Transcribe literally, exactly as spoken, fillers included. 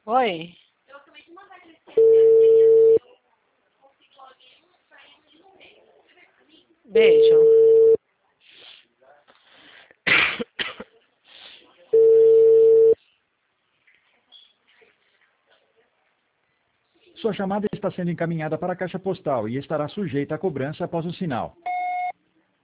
Oi. Beijo. Sua chamada está sendo encaminhada para a caixa postal e estará sujeita a cobrança após o sinal.